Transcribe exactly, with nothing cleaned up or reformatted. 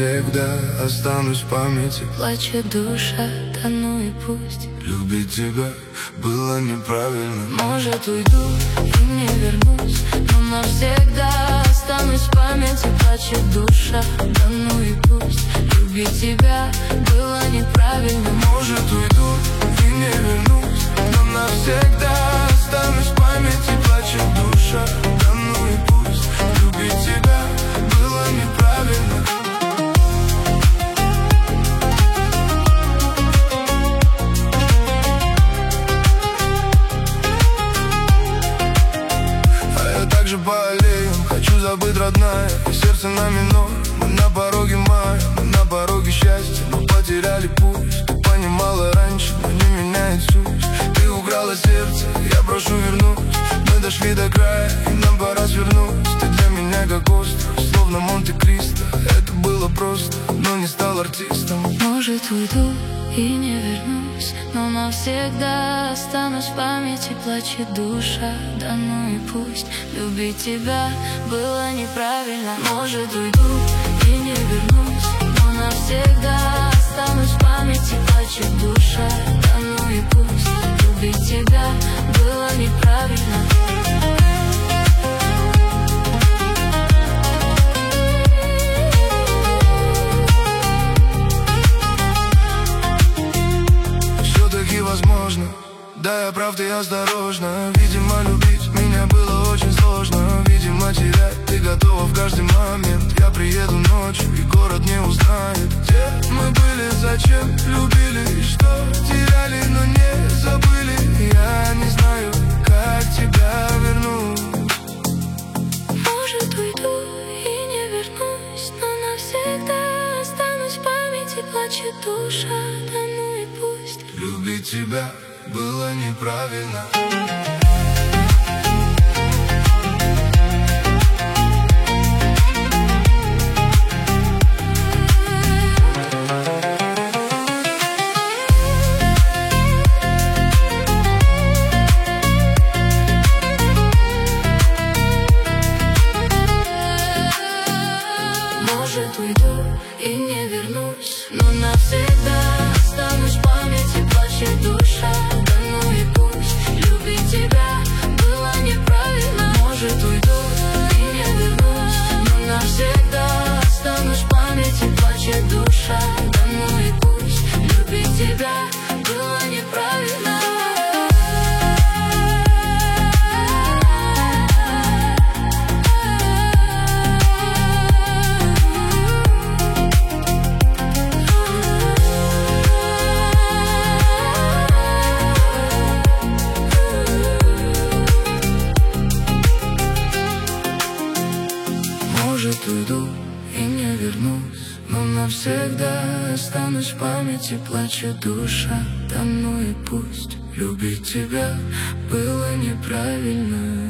навсегда останусь в памяти. Плачет душа, да ну и пусть. Любить тебя было неправильно. Может, уйду и не вернусь, но навсегда останусь в памяти. Плачет душа, да ну и пусть. Любить тебя было неправильно. Может, уйду и не вернусь, но навсегда останусь в памяти. Плачет душа, да ну и пусть. Любить тебя было неправильно. По аллеям хочу забыть, родная, и сердце на минор. Мы на пороге мая, мы на пороге счастья, но потеряли путь. Ты понимала раньше, но не меняет суть. Ты украла сердце, я прошу вернуть. Мы дошли до края, и нам пора свернуть. Ты для меня как остров, словно Монте-Кристо. Это было просто, но не стал артистом. Может, уйду и не вернусь, но навсегда останусь в памяти. Плачет душа, да ну и пусть. Любить тебя было неправильно. Может, уйду и не вернусь, но навсегда останусь в памяти. Плачет душа, да ну и пусть. Любить тебя было неправильно. Возможно, да, я прав, ты осторожна. Видимо, любить меня было очень сложно. Видимо, терять ты готова в каждый момент. Я приеду ночью, и город не узнает, где мы были, зачем любили и что теряли, но не забыли. Я не знаю, как тебя вернуть. Может, уйду и не вернусь, но навсегда останусь в памяти. Плачет душа, да ну и пусть. Любить тебя было неправильно. Может, уйду и не вернусь, но навсегда останусь в памяти. Плачет душа, да ну и пусть. Любить тебя было неправильно. Может, уйду и не вернусь, но навсегда останусь в памяти. Плачет душа, да ну и пусть. Любить тебя было неправильно. Может, уйду и не вернусь, но навсегда останусь в памяти. Плачет душа, да ну и пусть. Любить тебя было неправильно.